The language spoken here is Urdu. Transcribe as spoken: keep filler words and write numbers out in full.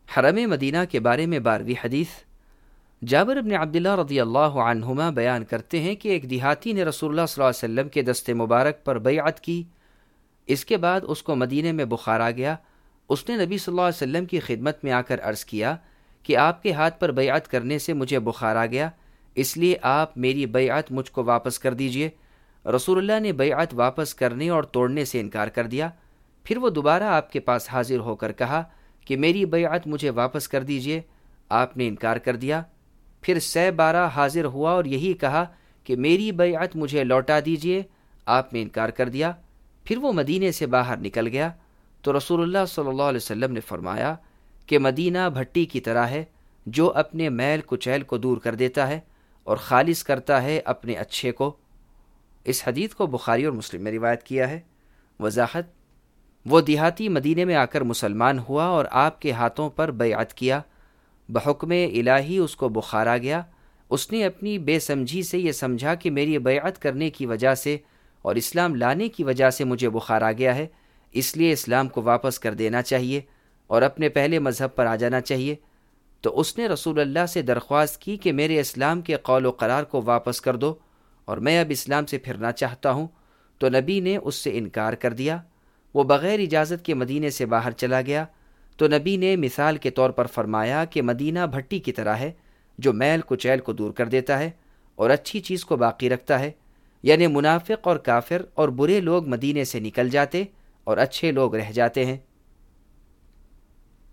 حرم مدینہ کے بارے میں بارہویں حدیث۔ جابر بن عبداللہ رضی اللہ عنہما بیان کرتے ہیں کہ ایک دیہاتی نے رسول اللہ صلی اللہ علیہ وسلم کے دست مبارک پر بیعت کی۔ اس کے بعد اس کو مدینے میں بخار آ گیا۔ اس نے نبی صلی اللہ علیہ وسلم کی خدمت میں آ کر عرض کیا کہ آپ کے ہاتھ پر بیعت کرنے سے مجھے بخار آ گیا، اس لیے آپ میری بیعت مجھ کو واپس کر دیجئے۔ رسول اللہ نے بیعت واپس کرنے اور توڑنے سے انکار کر دیا۔ پھر وہ دوبارہ آپ کے پاس حاضر ہو کر کہا کہ میری بیعت مجھے واپس کر دیجئے۔ آپ نے انکار کر دیا۔ پھر سہ بارہ حاضر ہوا اور یہی کہا کہ میری بیعت مجھے لوٹا دیجئے۔ آپ نے انکار کر دیا۔ پھر وہ مدینے سے باہر نکل گیا تو رسول اللہ صلی اللہ علیہ وسلم نے فرمایا کہ مدینہ بھٹی کی طرح ہے جو اپنے میل کچیل کو دور کر دیتا ہے اور خالص کرتا ہے اپنے اچھے کو۔ اس حدیث کو بخاری اور مسلم میں روایت کیا ہے۔ وضاحت: وہ دیہاتی مدینے میں آ کر مسلمان ہوا اور آپ کے ہاتھوں پر بیعت کیا۔ بحکم الہی اس کو بخار آ گیا۔ اس نے اپنی بے سمجھی سے یہ سمجھا کہ میری بیعت کرنے کی وجہ سے اور اسلام لانے کی وجہ سے مجھے بخار آ گیا ہے، اس لیے اسلام کو واپس کر دینا چاہیے اور اپنے پہلے مذہب پر آ جانا چاہیے۔ تو اس نے رسول اللہ سے درخواست کی کہ میرے اسلام کے قول و قرار کو واپس کر دو اور میں اب اسلام سے پھرنا چاہتا ہوں۔ تو نبی نے اس سے انکار کر دیا۔ وہ بغیر اجازت کے مدینے سے باہر چلا گیا تو نبی نے مثال کے طور پر فرمایا کہ مدینہ بھٹی کی طرح ہے جو میل کچیل کو دور کر دیتا ہے اور اچھی چیز کو باقی رکھتا ہے، یعنی منافق اور کافر اور برے لوگ مدینے سے نکل جاتے اور اچھے لوگ رہ جاتے ہیں۔